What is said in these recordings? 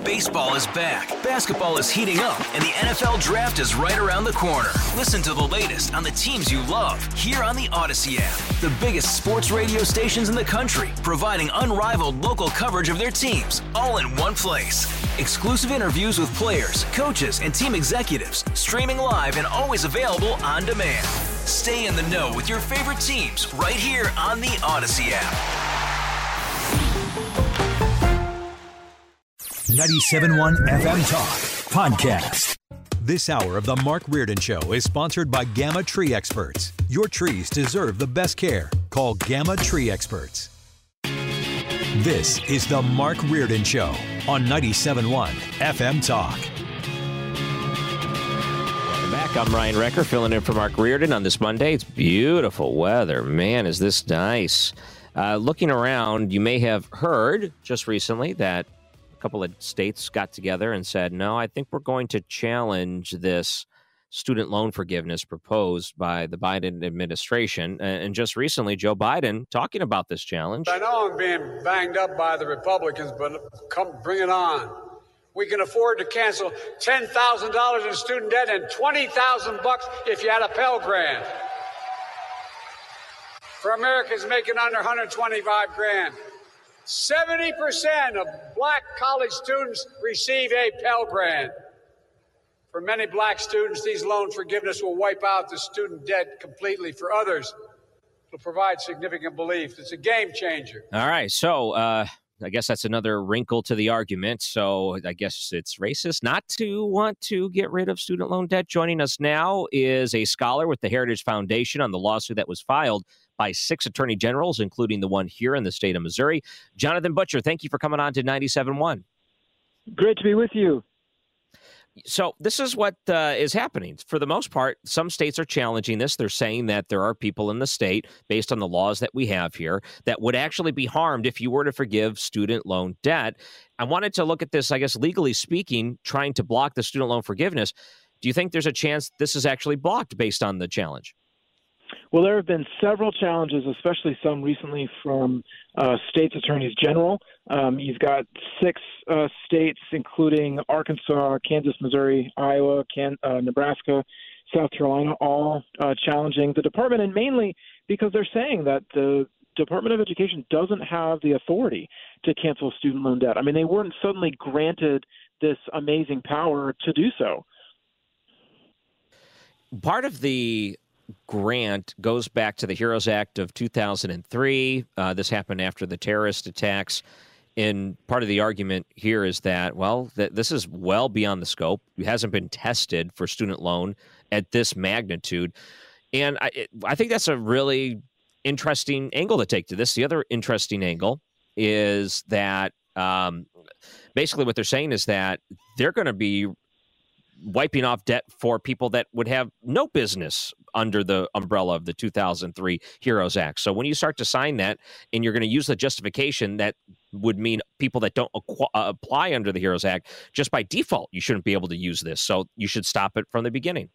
Baseball is back, basketball is heating up, and the NFL Draft is right around the corner. Listen to the latest on the teams you love here on the Odyssey app. The biggest sports radio stations in the country, providing unrivaled local coverage of their teams, all in one place. Exclusive interviews with players, coaches, and team executives, streaming live and always available on demand. Stay in the know with your favorite teams right here on the Odyssey app. 97.1 FM Talk Podcast. This hour of the Mark Reardon Show is sponsored by Gamma Tree Experts. Your trees deserve the best care. Call Gamma Tree Experts. This is the Mark Reardon Show on 97.1 FM Talk. Welcome back. I'm Ryan Recker, filling in for Mark Reardon on this Monday. It's beautiful weather. Man, is this nice. Looking around, you may have heard just recently that a couple of states got together and said, no, I think we're going to challenge this student loan forgiveness proposed by the Biden administration. And just recently, Joe Biden talking about this challenge. I know I'm being banged up by the Republicans, but come bring it on. We can afford to cancel $10,000 in student debt and $20,000 if you had a Pell Grant. For Americans making under $125,000. 70% of black college students receive a Pell Grant. For many black students, these loan forgiveness will wipe out the student debt completely. For others, it will provide significant relief. It's a game changer. All right, so I guess that's another wrinkle to the argument. So I guess it's racist not to want to get rid of student loan debt. Joining us now is a scholar with the Heritage Foundation on the lawsuit that was filed by 6 attorney generals, including the one here in the state of Missouri. Jonathan Butcher, thank you for coming on to 97.1. Great to be with you. So this is what is happening. For the most part, some states are challenging this. They're saying that there are people in the state, based on the laws that we have here, that would actually be harmed if you were to forgive student loan debt. I wanted to look at this, I guess, legally speaking, trying to block the student loan forgiveness. Do you think there's a chance this is actually blocked based on the challenge? Well, there have been several challenges, especially some recently from states' attorneys general. You've got 6 states, including Arkansas, Kansas, Missouri, Iowa, Nebraska, South Carolina, all challenging the department, and mainly because they're saying that the Department of Education doesn't have the authority to cancel student loan debt. I mean, they weren't suddenly granted this amazing power to do so. Part of the grant goes back to the HEROES Act of 2003. This happened after the terrorist attacks. And part of the argument here is that, well, this is well beyond the scope. It hasn't been tested for student loan at this magnitude. And I think that's a really interesting angle to take to this. The other interesting angle is that basically what they're saying is that they're going to be wiping off debt for people that would have no business under the umbrella of the 2003 HEROES Act. So when you start to sign that and you're going to use the justification that would mean people that don't apply under the HEROES Act, just by default, you shouldn't be able to use this. So you should stop it from the beginning.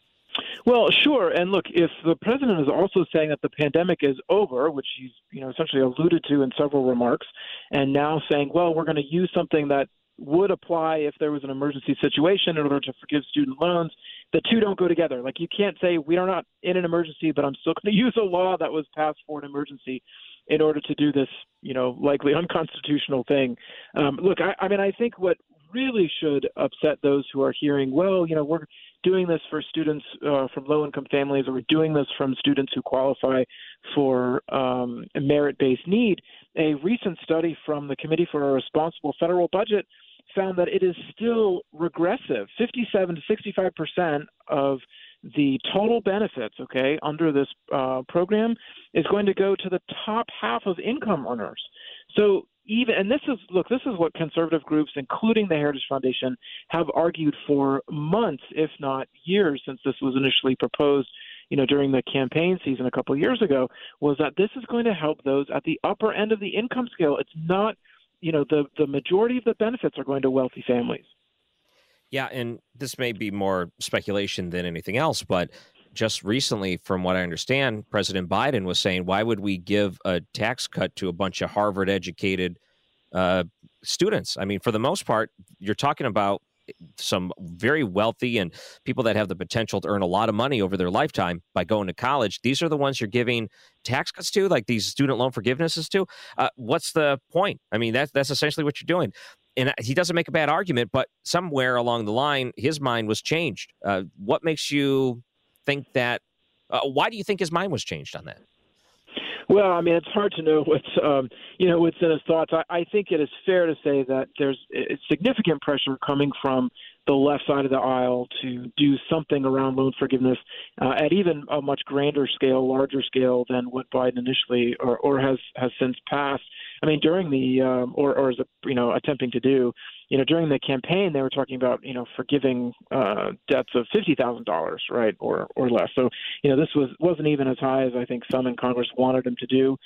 Well, sure. And look, if the president is also saying that the pandemic is over, which he's essentially alluded to in several remarks, and now saying, well, we're going to use something that would apply if there was an emergency situation in order to forgive student loans, the two don't go together. Like, you can't say we are not in an emergency, but I'm still going to use a law that was passed for an emergency in order to do this, likely unconstitutional thing. Look, I think what really should upset those who are hearing, well, we're doing this for students from low-income families, or we're doing this from students who qualify for a merit-based need. A recent study from the Committee for a Responsible Federal Budget found that it is still regressive. 57 to 65% of the total benefits, under this program is going to go to the top half of income earners. So this is what conservative groups, including the Heritage Foundation, have argued for months, if not years, since this was initially proposed, during the campaign season a couple of years ago, was that this is going to help those at the upper end of the income scale. It's not, the majority of the benefits are going to wealthy families. Yeah, and this may be more speculation than anything else, but just recently, from what I understand, President Biden was saying, why would we give a tax cut to a bunch of Harvard-educated students. I mean, for the most part, you're talking about some very wealthy and people that have the potential to earn a lot of money over their lifetime by going to college. These are the ones you're giving tax cuts to, like these student loan forgivenesses to. What's the point? I mean, that's essentially what you're doing. And he doesn't make a bad argument, but somewhere along the line, his mind was changed. What makes you think that? Why do you think his mind was changed on that? Well, I mean, it's hard to know what's in his thoughts. I think it is fair to say that there's significant pressure coming from the left side of the aisle to do something around loan forgiveness at even a much grander scale, larger scale than what Biden initially or has since passed. I mean, during the or is attempting to do. During the campaign, they were talking about, forgiving debts of $50,000, right, or less. So, this wasn't even as high as I think some in Congress wanted him to do.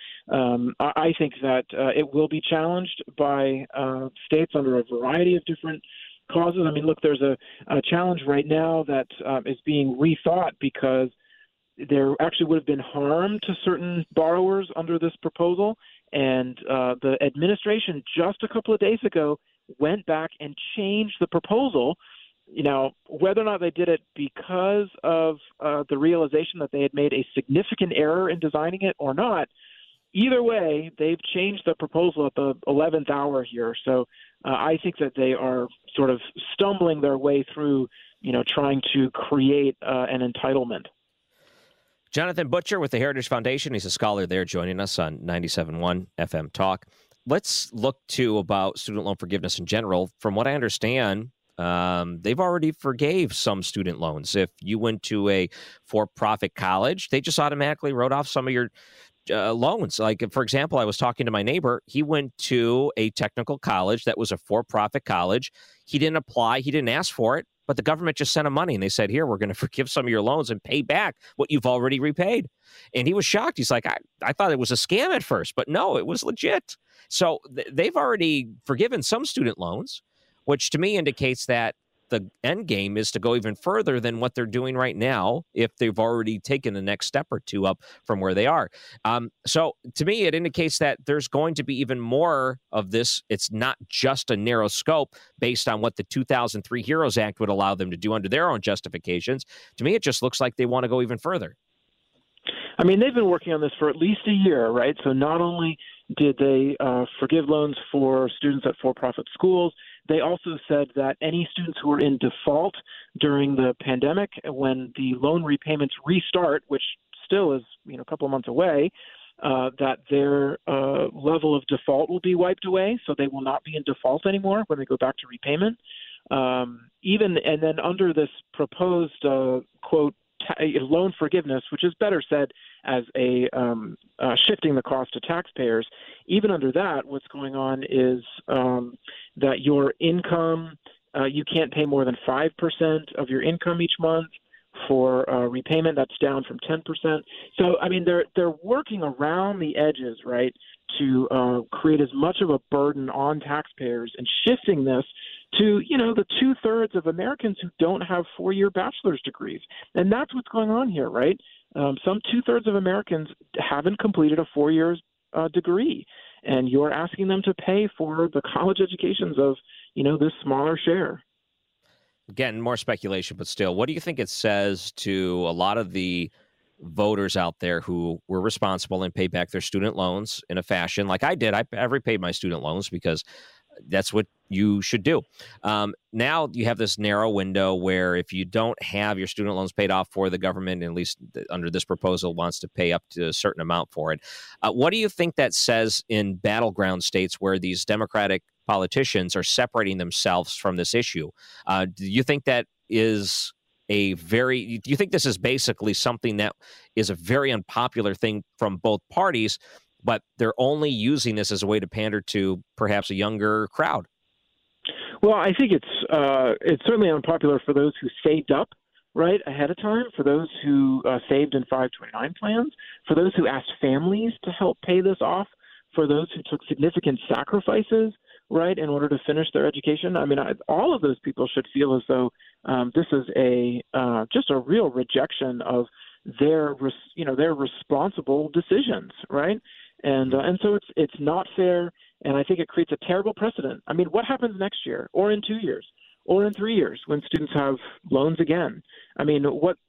I think that it will be challenged by states under a variety of different causes. I mean, look, there's a challenge right now that is being rethought because there actually would have been harm to certain borrowers under this proposal. And the administration just a couple of days ago went back and changed the proposal. Whether or not they did it because of the realization that they had made a significant error in designing it or not, either way, they've changed the proposal at the 11th hour here. So I think that they are sort of stumbling their way through, trying to create an entitlement. Jonathan Butcher with the Heritage Foundation. He's a scholar there joining us on 97.1 FM Talk. Let's look to about student loan forgiveness in general. From what I understand, they've already forgave some student loans. If you went to a for-profit college, they just automatically wrote off some of your loans. Like, for example, I was talking to my neighbor. He went to a technical college that was a for-profit college. He didn't apply. He didn't ask for it. But the government just sent him money, and they said, here, we're going to forgive some of your loans and pay back what you've already repaid. And he was shocked. He's like, I thought it was a scam at first, but no, it was legit. So they've already forgiven some student loans, which to me indicates that the end game is to go even further than what they're doing right now if they've already taken the next step or two up from where they are. So to me, it indicates that there's going to be even more of this. It's not just a narrow scope based on what the 2003 HEROES Act would allow them to do under their own justifications. To me, it just looks like they want to go even further. I mean, they've been working on this for at least a year, right? So not only did they forgive loans for students at for-profit schools, they also said that any students who were in default during the pandemic, when the loan repayments restart, which still is a couple of months away, that their level of default will be wiped away, so they will not be in default anymore when they go back to repayment. And then under this proposed quote loan forgiveness, which is better said as a shifting the cost to taxpayers, even under that, what's going on is that your income, you can't pay more than 5% of your income each month for repayment. That's down from 10%. So, I mean, they're working around the edges, right, to create as much of a burden on taxpayers and shifting this to, the 2/3 of Americans who don't have 4-year bachelor's degrees. And that's what's going on here, right? Some 2/3 of Americans haven't completed a 4-year degree, and you're asking them to pay for the college educations of, this smaller share. Again, more speculation, but still, what do you think it says to a lot of the voters out there who were responsible and paid back their student loans in a fashion like I did? I've repaid my student loans because that's what you should do. Now you have this narrow window where if you don't have your student loans paid off for, the government, at least under this proposal, wants to pay up to a certain amount for it. What do you think that says in battleground states where these Democratic politicians are separating themselves from this issue? Do you think that is do you think this is basically something that is a very unpopular thing from both parties, but they're only using this as a way to pander to perhaps a younger crowd? Well, I think it's certainly unpopular for those who saved up right ahead of time, for those who saved in 529 plans, for those who asked families to help pay this off, for those who took significant sacrifices, right, in order to finish their education. I mean, all of those people should feel as though this is just a real rejection of their responsible decisions, right? And so it's not fair. And I think it creates a terrible precedent. I mean, what happens next year or in 2 years or in 3 years when students have loans again? I mean,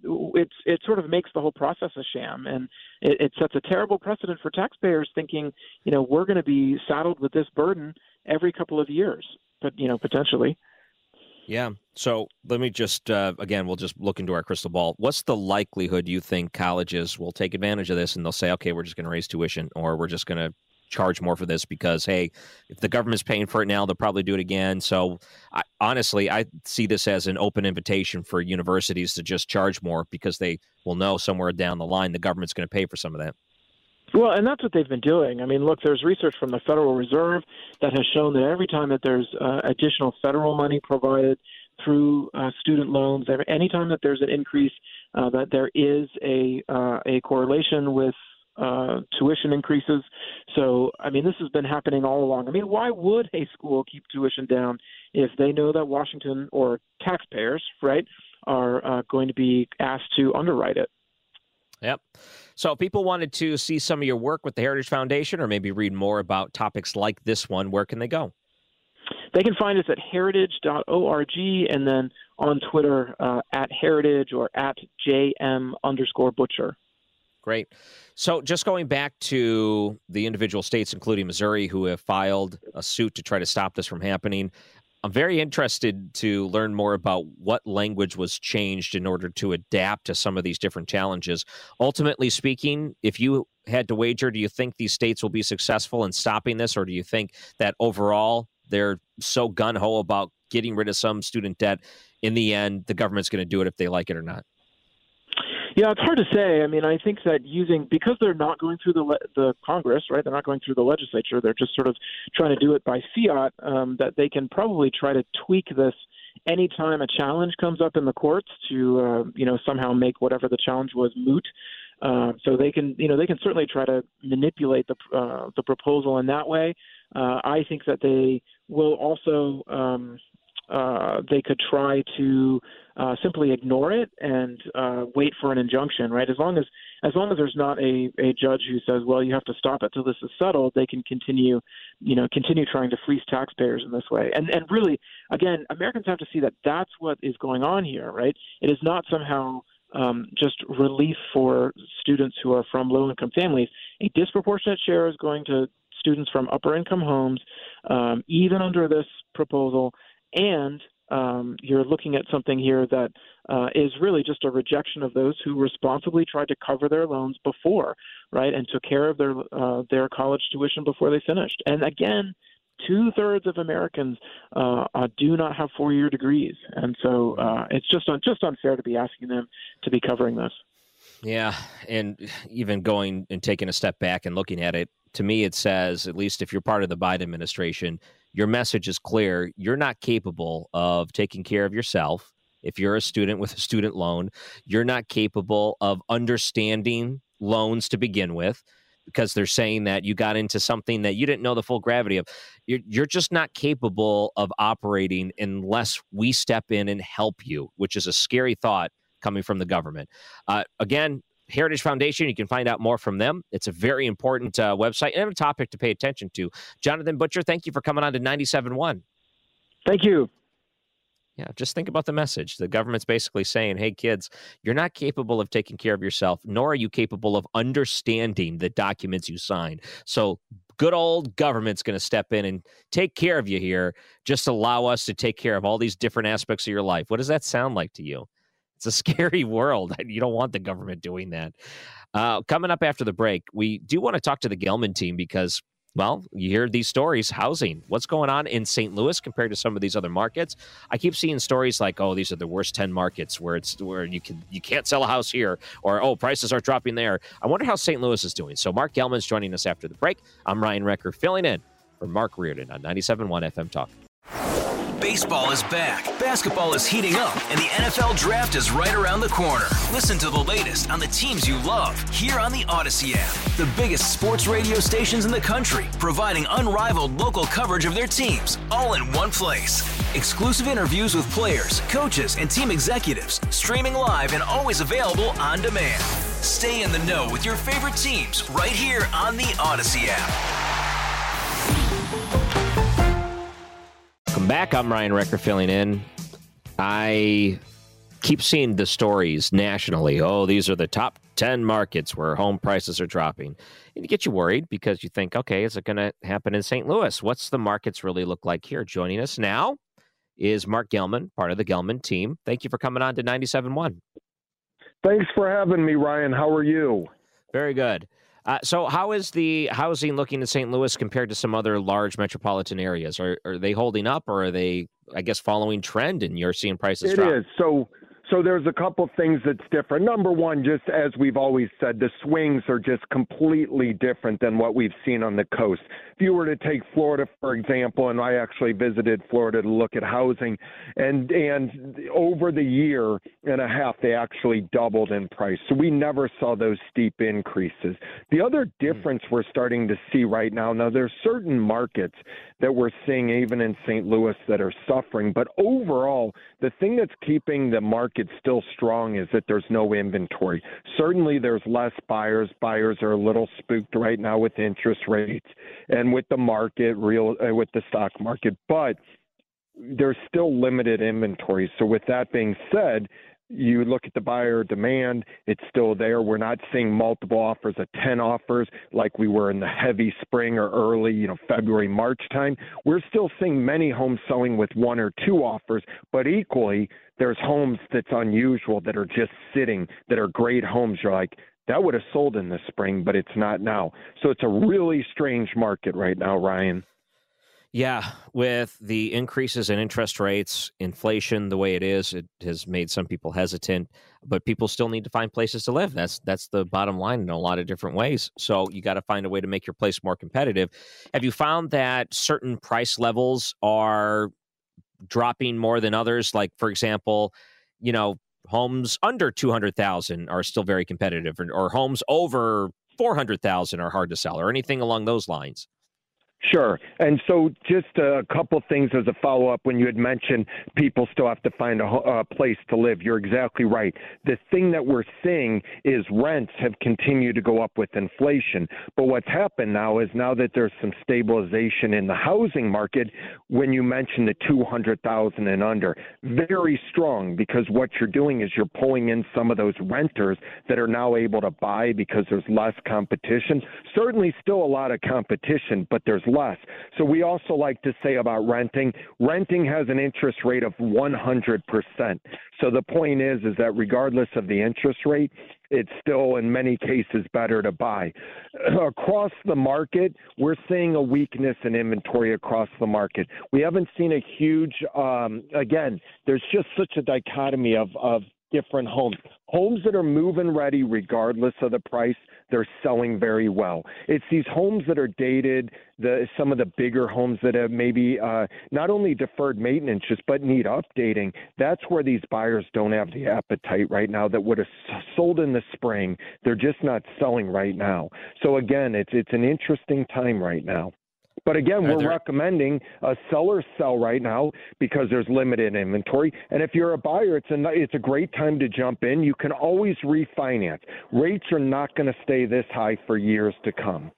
it sort of makes the whole process a sham, and it sets a terrible precedent for taxpayers thinking, we're going to be saddled with this burden every couple of years, but, potentially. Yeah. So let me just, again, we'll just look into our crystal ball. What's the likelihood you think colleges will take advantage of this and they'll say, okay, we're just going to raise tuition, or we're just going to charge more for this because, hey, if the government's paying for it now, they'll probably do it again. So honestly, I see this as an open invitation for universities to just charge more because they will know somewhere down the line the government's going to pay for some of that. Well, and that's what they've been doing. I mean, look, there's research from the Federal Reserve that has shown that every time that there's additional federal money provided through student loans, anytime that there's an increase, that there is a correlation with tuition increases. So, I mean, this has been happening all along. I mean, why would a school keep tuition down if they know that Washington or taxpayers, right, are going to be asked to underwrite it? Yep. So if people wanted to see some of your work with the Heritage Foundation or maybe read more about topics like this one, where can they go? They can find us at heritage.org and then on Twitter at heritage or at JM_Butcher. Great. So just going back to the individual states, including Missouri, who have filed a suit to try to stop this from happening, I'm very interested to learn more about what language was changed in order to adapt to some of these different challenges. Ultimately speaking, if you had to wager, do you think these states will be successful in stopping this, or do you think that overall they're so gung-ho about getting rid of some student debt, in the end, the government's going to do it if they like it or not? Yeah, it's hard to say. I mean, I think that because they're not going through the Congress, right? They're not going through the legislature. They're just sort of trying to do it by fiat. That they can probably try to tweak this anytime a challenge comes up in the courts to, somehow make whatever the challenge was moot. So they can certainly try to manipulate the proposal in that way. I think that they will also. They could try to simply ignore it and wait for an injunction, right? As long as there's not a judge who says, well, you have to stop it till this is settled, they can continue trying to fleece taxpayers in this way. And really, again, Americans have to see that that's what is going on here, right? It is not somehow just relief for students who are from low-income families. A disproportionate share is going to students from upper-income homes, even under this proposal. And you're looking at something here that is really just a rejection of those who responsibly tried to cover their loans before, right, and took care of their college tuition before they finished. And again, 2/3 of Americans do not have 4-year degrees, and so it's just unfair to be asking them to be covering this. Yeah, and even going and taking a step back and looking at it, to me it says, at least if you're part of the Biden administration, your message is clear. You're not capable of taking care of yourself. If you're a student with a student loan, you're not capable of understanding loans to begin with, because they're saying that you got into something that you didn't know the full gravity of. You're just not capable of operating unless we step in and help you, which is a scary thought coming from the government. Again, Heritage Foundation, you can find out more from them. It's a very important website and a topic to pay attention to. Jonathan Butcher, thank you for coming on to 97.1. Thank you. Yeah, just think about the message. The government's basically saying, hey, kids, you're not capable of taking care of yourself, nor are you capable of understanding the documents you signed. So good old government's going to step in and take care of you here. Just allow us to take care of all these different aspects of your life. What does that sound like to you? It's a scary world. You don't want the government doing that. Coming up after the break, we do want to talk to the Gelman team because, well, you hear these stories, housing. What's going on in St. Louis compared to some of these other markets? I keep seeing stories like, oh, these are the worst 10 markets where you can't sell a house here, or, oh, prices are dropping there. I wonder how St. Louis is doing. So Mark Gelman's joining us after the break. I'm Ryan Recker filling in for Mark Reardon on 97.1 FM Talk. Baseball is back, basketball is heating up, and the NFL Draft is right around the corner. Listen to the latest on the teams you love here on the Odyssey app. The biggest sports radio stations in the country, providing unrivaled local coverage of their teams, all in one place. Exclusive interviews with players, coaches, and team executives, streaming live and always available on demand. Stay in the know with your favorite teams right here on the Odyssey app. back. I'm Ryan Recker filling in. I keep seeing the stories nationally. Oh, these are the top 10 markets where home prices are dropping. And it gets you worried because you think, okay, is it going to happen in St. Louis? What's the markets really look like here? Joining us now is Mark Gelman, part of the Gelman team. Thank you for coming on to 97.1. Thanks for having me, Ryan. How are you? Very good. So how is the housing looking in St. Louis compared to some other large metropolitan areas? Are they holding up, or are they, I guess, following trend and you're seeing prices drop? It is. So there's a couple things that's different. Number one, just as we've always said, the swings are just completely different than what we've seen on the coast. If you were to take Florida, for example, and I actually visited Florida to look at housing, and over the year and a half, they actually doubled in price. So we never saw those steep increases. The other difference we're starting to see right now there's certain markets that we're seeing even in St. Louis that are suffering, but overall, the thing that's keeping the market still strong is that there's no inventory. Certainly there's less buyers. Buyers are a little spooked right now with interest rates and with the market, with the stock market, but there's still limited inventory. So with that being said, you look at the buyer demand, it's still there. We're not seeing multiple offers of 10 offers like we were in the heavy spring or early, February, March time. We're still seeing many homes selling with 1 or 2 offers, but equally, there's homes that's unusual that are just sitting, that are great homes. You're like, that would have sold in the spring, but it's not now. So it's a really strange market right now, Ryan. Yeah, with the increases in interest rates, inflation the way it is, it has made some people hesitant, but people still need to find places to live. That's the bottom line in a lot of different ways. So you got to find a way to make your place more competitive. Have you found that certain price levels are dropping more than others? Like, for example, homes under 200,000 are still very competitive, or homes over 400,000 are hard to sell, or anything along those lines? Sure. And so just a couple things as a follow-up. When you had mentioned people still have to find a place to live, you're exactly right. The thing that we're seeing is rents have continued to go up with inflation. But what's happened now is now that there's some stabilization in the housing market, when you mention the 200,000 and under, very strong, because what you're doing is you're pulling in some of those renters that are now able to buy because there's less competition. Certainly still a lot of competition, but there's less. So we also like to say about renting has an interest rate of 100%. So the point is that regardless of the interest rate, it's still in many cases better to buy. Across the market, we're seeing a weakness in inventory across the market. We haven't seen a huge, again, there's just such a dichotomy of different homes. Homes that are move-in ready regardless of the price, they're selling very well. It's these homes that are dated, some of the bigger homes that have maybe not only deferred maintenance, but need updating. That's where these buyers don't have the appetite right now that would have sold in the spring. They're just not selling right now. So again, it's an interesting time right now. But again, we're recommending a seller sell right now because there's limited inventory. And if you're a buyer, it's a great time to jump in. You can always refinance. Rates are not going to stay this high for years to come.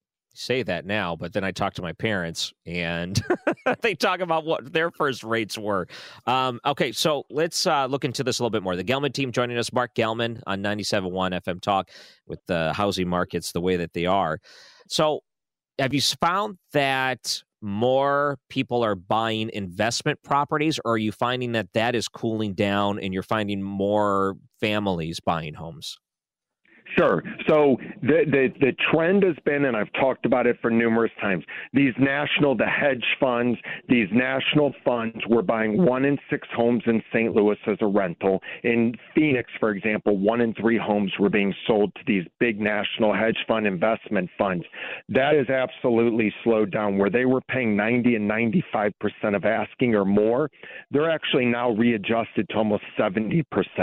Say that now, but then I talk to my parents and they talk about what their first rates were. Okay, so let's look into this a little bit more. The Gelman team joining us, Mark Gelman on 97.1 FM Talk, with the housing markets the way that they are. So have you found that more people are buying investment properties, or are you finding that is cooling down and you're finding more families buying homes? Sure. So the trend has been, and I've talked about it for numerous times, the hedge funds, these national funds were buying 1 in 6 homes in St. Louis as a rental. In Phoenix, for example, 1 in 3 homes were being sold to these big national hedge fund investment funds. That has absolutely slowed down. Where they were paying 90 and 95% of asking or more, they're actually now readjusted to almost 70%.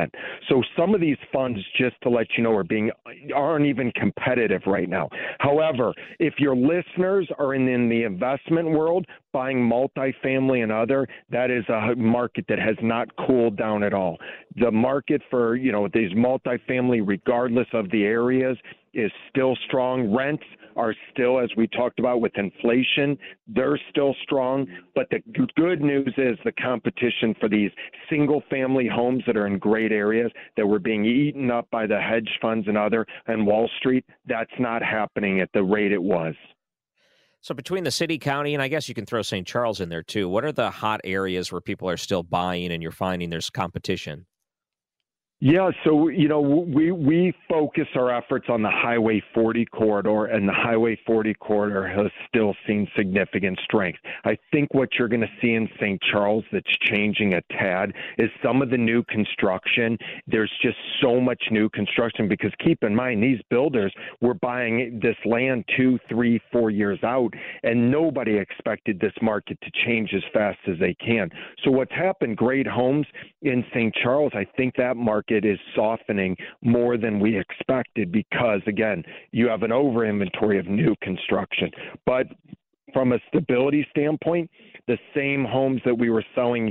So some of these funds, just to let you know, aren't even competitive right now. However, if your listeners are in the investment world, buying multifamily and other, that is a market that has not cooled down at all. The market for, these multifamily, regardless of the areas, is still strong. Rents are still, as we talked about with inflation, they're still strong. But the good news is the competition for these single-family homes that are in great areas that were being eaten up by the hedge funds and Wall Street, that's not happening at the rate it was. So between the city, county, and I guess you can throw St. Charles in there too, what are the hot areas where people are still buying and you're finding there's competition? Yeah, so, we focus our efforts on the Highway 40 corridor, and the Highway 40 corridor has still seen significant strength. I think what you're going to see in St. Charles that's changing a tad is some of the new construction. There's just so much new construction because keep in mind, these builders were buying this land 2, 3, 4 years out, and nobody expected this market to change as fast as they can. So what's happened, great homes in St. Charles, I think that market is softening more than we expected because, again, you have an over inventory of new construction. But from a stability standpoint, the same homes that we were selling,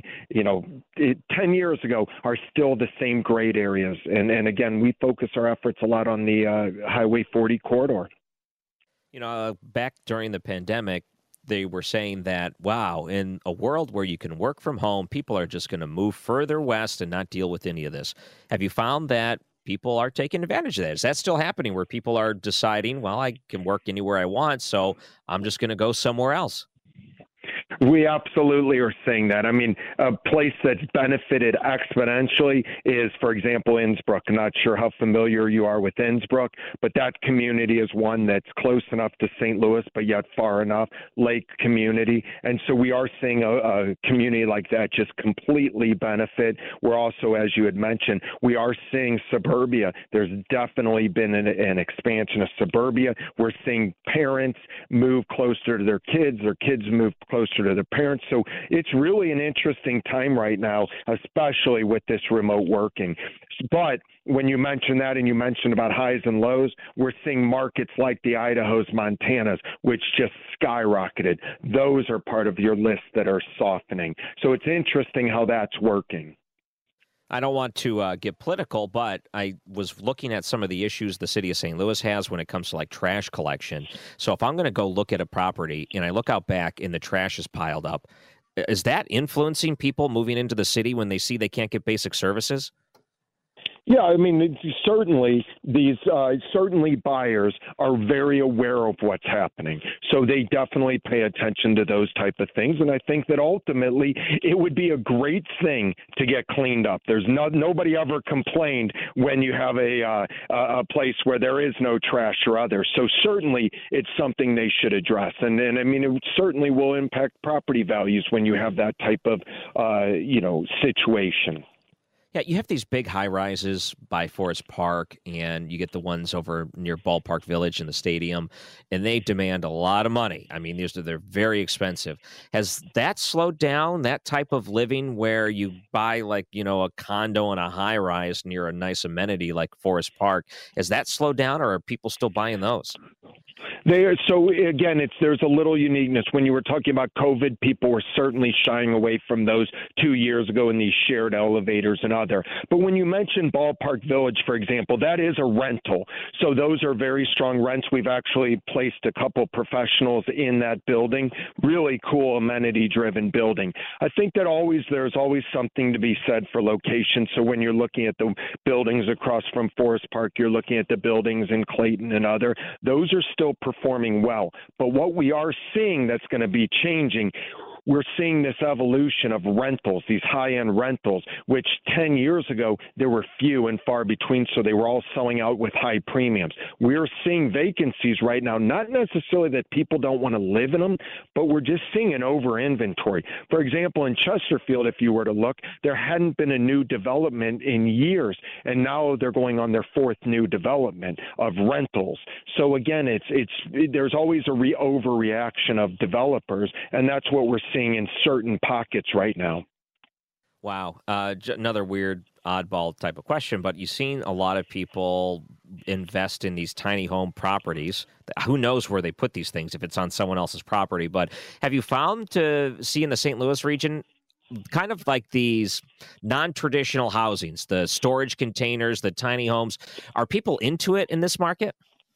10 years ago are still the same great areas. And again, we focus our efforts a lot on the Highway 40 corridor. Back during the pandemic, they were saying that, wow, in a world where you can work from home, people are just going to move further west and not deal with any of this. Have you found that people are taking advantage of that? Is that still happening where people are deciding, well, I can work anywhere I want, so I'm just going to go somewhere else? We absolutely are seeing that. I mean, a place that's benefited exponentially is, for example, Innsbruck. I'm not sure how familiar you are with Innsbruck, but that community is one that's close enough to St. Louis, but yet far enough, lake community. And so we are seeing a community like that just completely benefit. We're also, as you had mentioned, we are seeing suburbia. There's definitely been an expansion of suburbia. We're seeing parents move closer to their kids move closer to their parents. So it's really an interesting time right now, especially with this remote working. But when you mention that and you mentioned about highs and lows, we're seeing markets like the Idahos, Montanas, which just skyrocketed. Those are part of your list that are softening. So it's interesting how that's working. I don't want to get political, but I was looking at some of the issues the city of St. Louis has when it comes to like trash collection. So if I'm going to go look at a property and I look out back and the trash is piled up, is that influencing people moving into the city when they see they can't get basic services? Yeah, I mean, certainly buyers are very aware of what's happening. So they definitely pay attention to those type of things. And I think that ultimately it would be a great thing to get cleaned up. There's nobody ever complained when you have a place where there is no trash or others. So certainly it's something they should address. And I mean, it certainly will impact property values when you have that type of, situation. Yeah, you have these big high-rises by Forest Park, and you get the ones over near Ballpark Village in the stadium, and they demand a lot of money. I mean, they're very expensive. Has that slowed down, that type of living where you buy a condo and a high-rise near a nice amenity like Forest Park? Has that slowed down, or are people still buying those? So again, there's a little uniqueness. When you were talking about COVID, people were certainly shying away from those 2 years ago in these shared elevators and other. But when you mention Ballpark Village, for example, that is a rental. So those are very strong rents. We've actually placed a couple professionals in that building. Really cool, amenity-driven building. I think that there's always something to be said for location. So when you're looking at the buildings across from Forest Park, you're looking at the buildings in Clayton and other. Those are still performing well. But what we are seeing that's going to be changing, we're seeing this evolution of rentals, these high-end rentals, which 10 years ago, there were few and far between, so they were all selling out with high premiums. We're seeing vacancies right now, not necessarily that people don't want to live in them, but we're just seeing an over-inventory. For example, in Chesterfield, if you were to look, there hadn't been a new development in years, and now they're going on their fourth new development of rentals. So again, there's always a overreaction of developers, and that's what we're seeing in certain pockets right now. Wow. Another weird oddball type of question, but you've seen a lot of people invest in these tiny home properties. Who knows where they put these things if it's on someone else's property, but have you found to see in the St. Louis region kind of like these non-traditional housings, the storage containers, the tiny homes, are people into it in this market?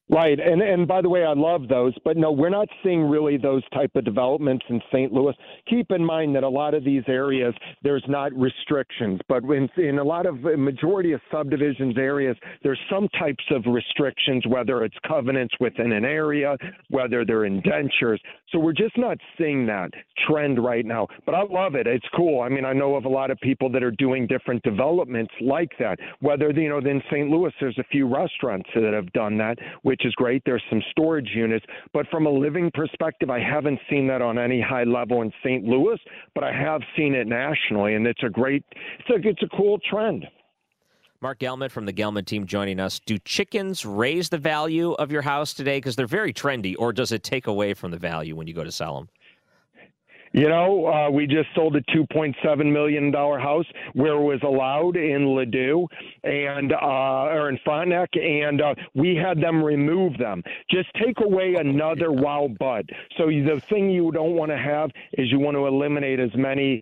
Right. And by the way, I love those. But no, we're not seeing really those type of developments in St. Louis. Keep in mind that a lot of these areas, there's not restrictions. But in a lot of majority of subdivisions areas, there's some types of restrictions, whether it's covenants within an area, whether they're indentures. So we're just not seeing that trend right now. But I love it. It's cool. I mean, I know of a lot of people that are doing different developments like that. Whether, in St. Louis, there's a few restaurants that have done that, which is great. There's some storage units, but from a living perspective, I haven't seen that on any high level in St. Louis, but I have seen it nationally, and it's a cool trend. Mark Gelman from the Gelman team joining us. Do chickens raise the value of your house today because they're very trendy, or does it take away from the value when you go to sell them? We just sold a $2.7 million house where it was allowed in Ladue or in Frontenac, and we had them remove them. Just take away another wild bud. So the thing you don't want to have is you want to eliminate as many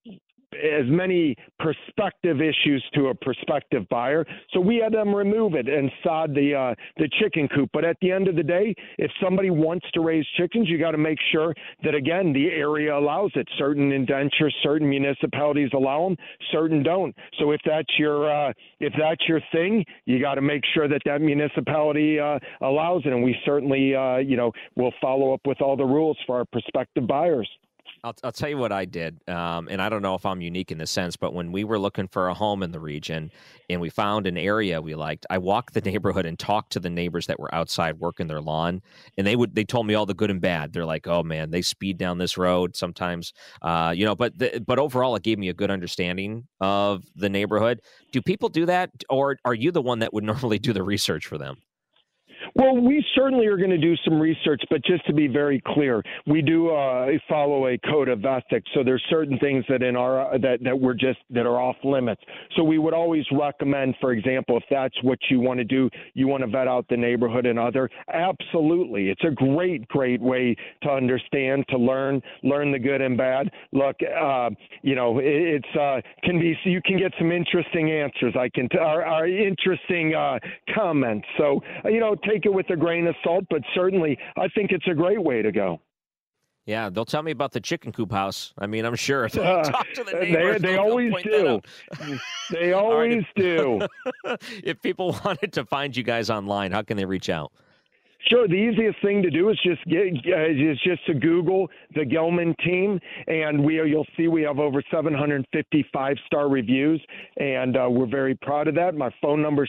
prospective issues to a prospective buyer. So we had them remove it and sod the chicken coop. But at the end of the day, if somebody wants to raise chickens, you got to make sure that, again, the area allows it. Certain indentures, certain municipalities allow them, certain don't. So if that's your thing, you got to make sure that municipality allows it. And we certainly, will follow up with all the rules for our prospective buyers. I'll tell you what I did, and I don't know if I'm unique in this sense, but when we were looking for a home in the region and we found an area we liked, I walked the neighborhood and talked to the neighbors that were outside working their lawn, and they told me all the good and bad. They're like, oh man, they speed down this road sometimes, but overall it gave me a good understanding of the neighborhood. Do people do that, or are you the one that would normally do the research for them? Well, we certainly are going to do some research, but just to be very clear, we do follow a code of ethics. So there's certain things that that are off limits. So we would always recommend, for example, if that's what you want to do, you want to vet out the neighborhood and other. Absolutely, it's a great way to understand, to learn the good and bad. Look, you can get some interesting answers. Are interesting comments. So take it with a grain of salt, but certainly I think it's a great way to go. Yeah, they'll tell me about the chicken coop house. I mean, I'm sure. Talk to the neighbors. They always do. They always do. If people wanted to find you guys online, how can they reach out? Sure. The easiest thing to do is just to Google the Gelman team, and you'll see we have over 750 five-star reviews, and we're very proud of that. My phone number is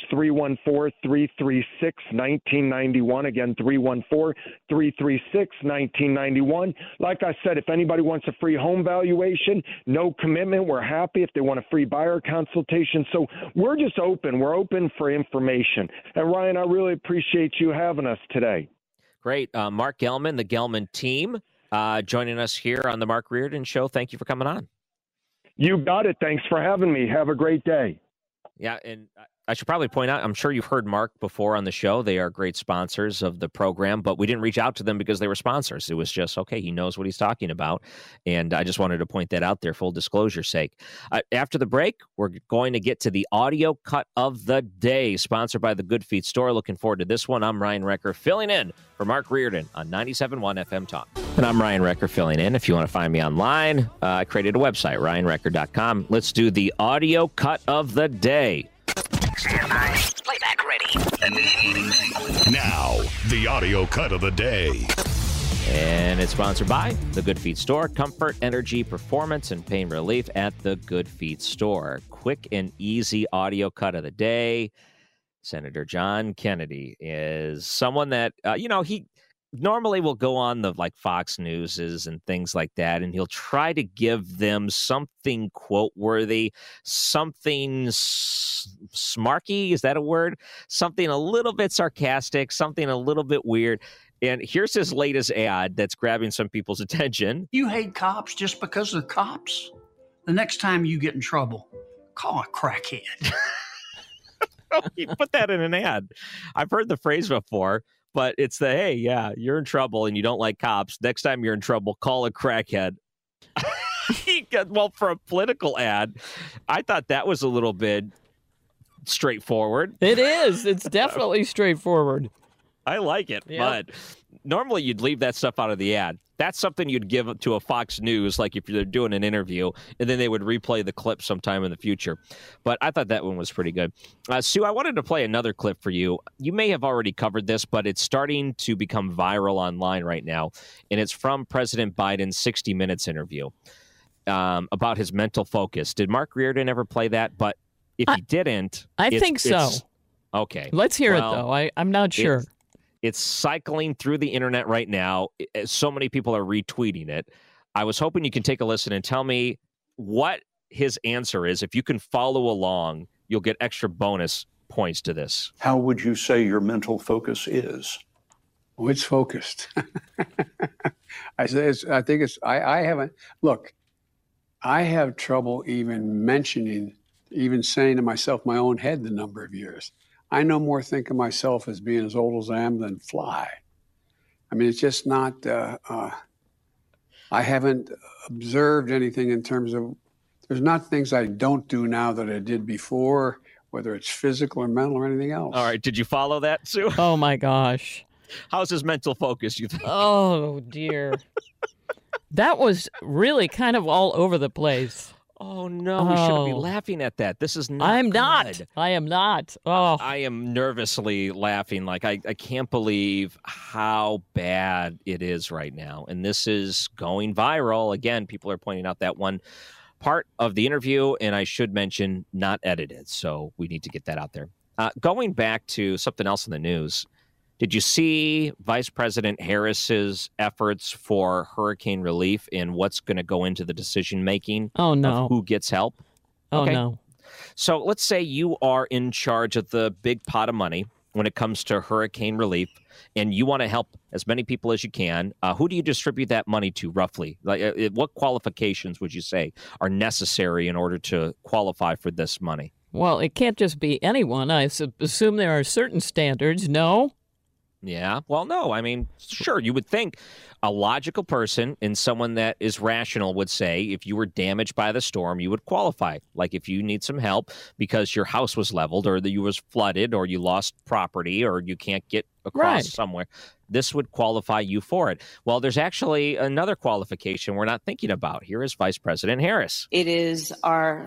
314-336-1991. Again, 314-336-1991. Like I said, if anybody wants a free home valuation, no commitment, we're happy. If they want a free buyer consultation, so we're just open. We're open for information. And Ryan, I really appreciate you having us today. Great. Mark Gelman, the Gelman team, joining us here on the Mark Reardon Show. Thank you for coming on. You got it. Thanks for having me. Have a great day. Yeah, and I should probably point out, I'm sure you've heard Mark before on the show. They are great sponsors of the program, but we didn't reach out to them because they were sponsors. It was just, okay, he knows what he's talking about, and I just wanted to point that out there, full disclosure's sake. After the break, we're going to get to the audio cut of the day, sponsored by the Good Feet Store. Looking forward to this one. I'm Ryan Recker, filling in for Mark Reardon on 97.1 FM Talk. And I'm Ryan Recker, filling in. If you want to find me online, I created a website, ryanrecker.com. Let's do the audio cut of the day. Stand by. Playback ready. Now, the audio cut of the day. And it's sponsored by the Good Feet Store. Comfort, energy, performance, and pain relief at the Good Feet Store. Quick and easy audio cut of the day. Senator John Kennedy is someone that, he normally will go on the Fox Newses and things like that, and he'll try to give them something quote-worthy, something smarky, is that a word? Something a little bit sarcastic, something a little bit weird. And here's his latest ad that's grabbing some people's attention. You hate cops just because they're cops? The next time you get in trouble, call a crackhead. He put that in an ad. I've heard the phrase before, but it's hey, yeah, you're in trouble and you don't like cops. Next time you're in trouble, call a crackhead. Well, for a political ad, I thought that was a little bit straightforward. It is. It's definitely straightforward. I like it, but normally you'd leave that stuff out of the ad. That's something you'd give to a Fox News, like if they're doing an interview, and then they would replay the clip sometime in the future. But I thought that one was pretty good. Sue, I wanted to play another clip for you. You may have already covered this, but it's starting to become viral online right now, and it's from President Biden's 60 Minutes interview about his mental focus. Did Mark Reardon ever play that? But if he didn't... I think so. Okay. Let's hear it, though. I'm not sure. It's cycling through the internet right now. So many people are retweeting it. I was hoping you can take a listen and tell me what his answer is. If you can follow along, you'll get extra bonus points to this. How would you say your mental focus is? Oh, it's focused. I have trouble even saying to myself my own head the number of years. I no more think of myself as being as old as I am than fly. I mean, it's just not, I haven't observed anything in terms of, there's not things I don't do now that I did before, whether it's physical or mental or anything else. All right. Did you follow that, Sue? Oh, my gosh. How's his mental focus, you think? Oh, dear. That was really kind of all over the place. Oh, no, we shouldn't be laughing at that. This is not I'm good. not. I am not. Oh. I am nervously laughing. Like, I can't believe how bad it is right now. And this is going viral. Again, people are pointing out that one part of the interview, and I should mention, not edited. So we need to get that out there. Going back to something else in the news, did you see Vice President Harris's efforts for hurricane relief and what's going to go into the decision-making of who gets help? Oh, no. So let's say you are in charge of the big pot of money when it comes to hurricane relief, and you want to help as many people as you can. Who do you distribute that money to, roughly? Like, what qualifications would you say are necessary in order to qualify for this money? Well, it can't just be anyone. I assume there are certain standards, no? Yeah, well, no. I mean, sure, you would think a logical person and someone that is rational would say if you were damaged by the storm, you would qualify. Like if you need some help because your house was leveled or that you was flooded or you lost property or you can't get across somewhere, this would qualify you for it. Well, there's actually another qualification we're not thinking about. Here is Vice President Harris. It is our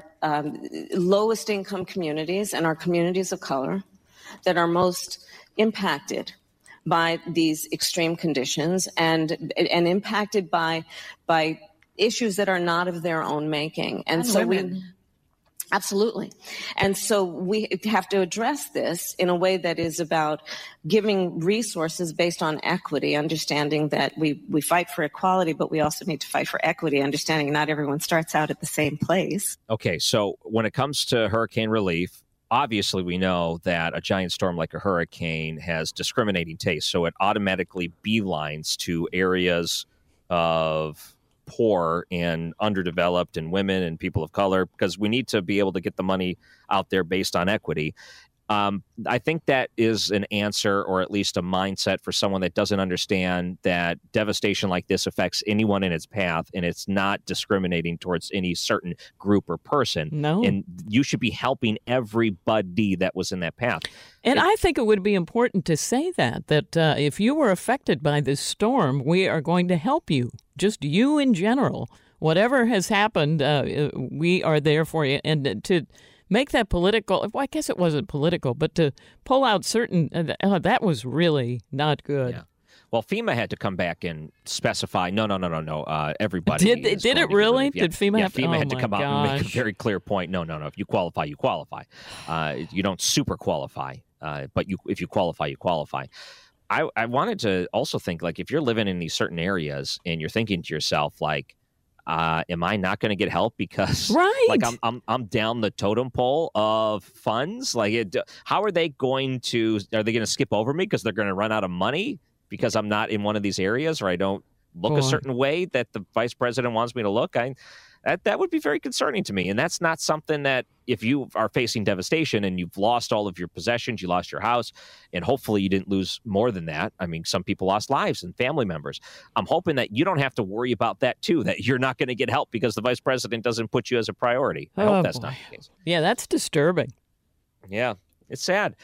lowest income communities and our communities of color that are most impacted by these extreme conditions and impacted by issues that are not of their own making. And so absolutely. And so we have to address this in a way that is about giving resources based on equity, understanding that we fight for equality, but we also need to fight for equity, understanding not everyone starts out at the same place. Okay, so when it comes to hurricane relief, obviously, we know that a giant storm like a hurricane has discriminating tastes, so it automatically beelines to areas of poor and underdeveloped and women and people of color because we need to be able to get the money out there based on equity. I think that is an answer or at least a mindset for someone that doesn't understand that devastation like this affects anyone in its path and it's not discriminating towards any certain group or person. No. And you should be helping everybody that was in that path. And I think it would be important to say that if you were affected by this storm, we are going to help you, just you in general. Whatever has happened, we are there for you. And to make that political, well, I guess it wasn't political, but to pull out certain, that was really not good. Yeah. Well, FEMA had to come back and specify, no, everybody. Did it really? Did FEMA have to? FEMA had to come out and make a very clear point. No, if you qualify, you qualify. You don't super qualify, but if you qualify, you qualify. I wanted to also think, like, if you're living in these certain areas and you're thinking to yourself, like, am I not going to get help because like I'm down the totem pole of funds? Like, how are they going to skip over me because they're going to run out of money because I'm not in one of these areas or I don't look a certain way that the vice president wants me to look? That would be very concerning to me. And that's not something that if you are facing devastation and you've lost all of your possessions, you lost your house, and hopefully you didn't lose more than that. I mean, some people lost lives and family members. I'm hoping that you don't have to worry about that, too, that you're not going to get help because the vice president doesn't put you as a priority. I hope that's not the case. Yeah, that's disturbing. Yeah, it's sad.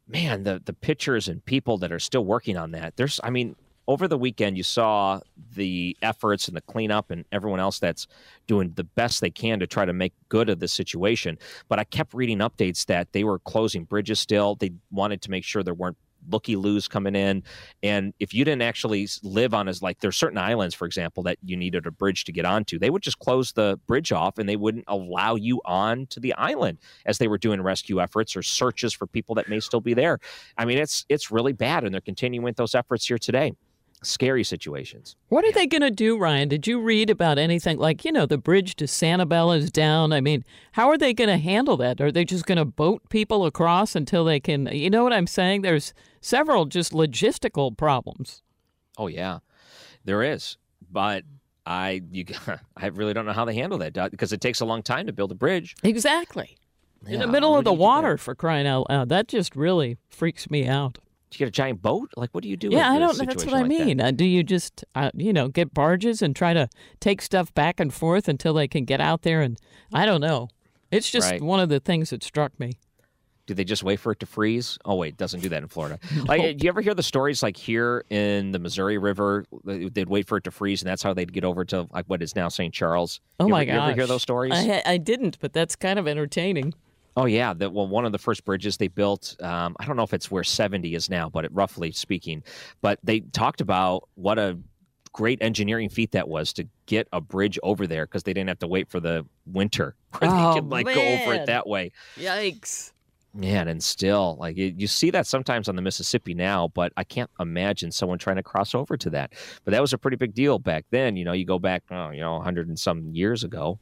man, the pitchers and people that are still working on that. Over the weekend, you saw the efforts and the cleanup and everyone else that's doing the best they can to try to make good of the situation. But I kept reading updates that they were closing bridges still. They wanted to make sure there weren't looky-loos coming in. And if you didn't actually live on there's certain islands, for example, that you needed a bridge to get onto, they would just close the bridge off and they wouldn't allow you on to the island as they were doing rescue efforts or searches for people that may still be there. I mean, it's really bad, and they're continuing with those efforts here today. Scary situations. What are they going to do, Ryan? Did you read about anything like, the bridge to Sanibel is down? I mean, how are they going to handle that? Are they just going to boat people across until they can, you know what I'm saying? There's several just logistical problems. Oh, yeah, there is. But I really don't know how they handle that, because it takes a long time to build a bridge. Exactly. Yeah, in the middle of the water, for crying out loud. That just really freaks me out. Do you get a giant boat? What do you do? Yeah, I don't know. That's what I mean. Do you just, get barges and try to take stuff back and forth until they can get out there? And I don't know. It's just one of the things that struck me. Do they just wait for it to freeze? Oh, wait, it doesn't do that in Florida. No. Do you ever hear the stories here in the Missouri River? They'd wait for it to freeze, and that's how they'd get over to what is now St. Charles. Oh, my gosh. You ever hear those stories? I didn't, but that's kind of entertaining. Oh, yeah. One of the first bridges they built, I don't know if it's where 70 is now, but roughly speaking. But they talked about what a great engineering feat that was to get a bridge over there, because they didn't have to wait for the winter where they could go over it that way. Yikes. Man, and still, you see that sometimes on the Mississippi now, but I can't imagine someone trying to cross over to that. But that was a pretty big deal back then. You go back, 100 and some years ago.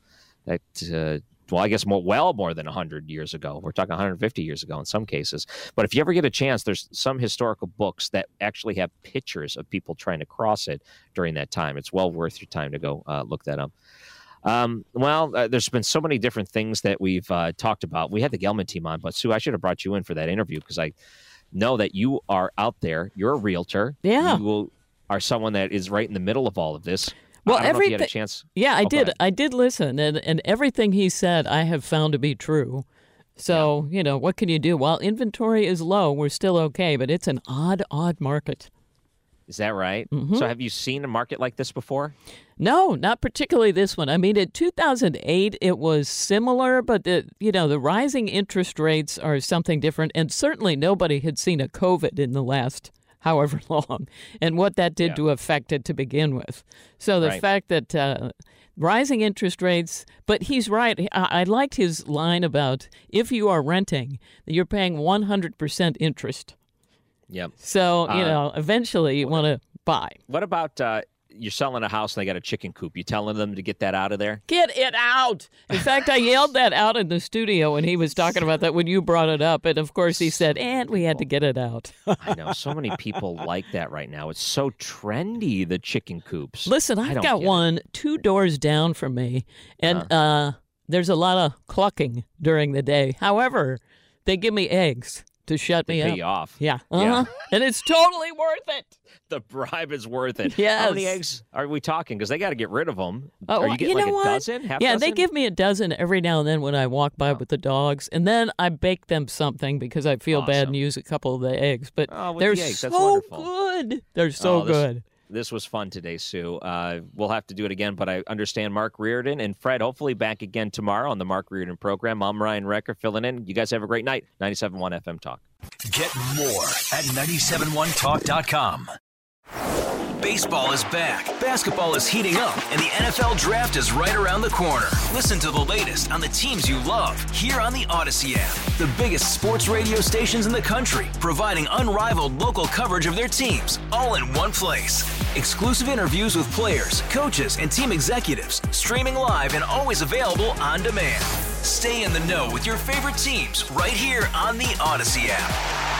I guess more than 100 years ago. We're talking 150 years ago in some cases. But if you ever get a chance, there's some historical books that actually have pictures of people trying to cross it during that time. It's well worth your time to go look that up. There's been so many different things that we've talked about. We had the Gelman team on, but Sue, I should have brought you in for that interview, because I know that you are out there. You're a realtor. Yeah. You are someone that is right in the middle of all of this. Well, I don't know if you had a chance. Yeah, I did. I did listen, and everything he said I have found to be true. So, what can you do? While inventory is low, we're still okay, but it's an odd market. Is that right? Mm-hmm. So have you seen a market like this before? No, not particularly this one. I mean, in 2008, it was similar, but the rising interest rates are something different, and certainly nobody had seen a COVID in the last however long, and what that did to affect it to begin with. So the fact that rising interest rates, but he's right. I liked his line about if you are renting, you're paying 100% interest. Yep. So, eventually you want to buy. What about you're selling a house and they got a chicken coop? You telling them to get that out of there? Get it out. In fact, I yelled that out in the studio when he was talking about that when you brought it up. And, of course, he said, and we had to get it out. I know. So many people like that right now. It's so trendy, the chicken coops. Listen, I've got one 2 doors down from me, and there's a lot of clucking during the day. However, they give me eggs to shut me up. Pay you off. Yeah. Uh-huh. And it's totally worth it. The bribe is worth it. Yes. How many eggs are we talking? Because they got to get rid of them. Oh, are you getting a dozen? Half dozen? Dozen? They give me a dozen every now and then when I walk by with the dogs. And then I bake them something because I feel bad and use a couple of the eggs. But they're so good. They're so good. This was fun today, Sue. We'll have to do it again, but I understand Mark Reardon and Fred hopefully back again tomorrow on the Mark Reardon program. I'm Ryan Recker filling in. You guys have a great night. 97.1 FM Talk. Get more at 971talk.com. Baseball is back, basketball is heating up, and the NFL Draft is right around the corner. Listen to the latest on the teams you love here on the Odyssey app. The biggest sports radio stations in the country, providing unrivaled local coverage of their teams, all in one place. Exclusive interviews with players, coaches, and team executives, streaming live and always available on demand. Stay in the know with your favorite teams right here on the Odyssey app.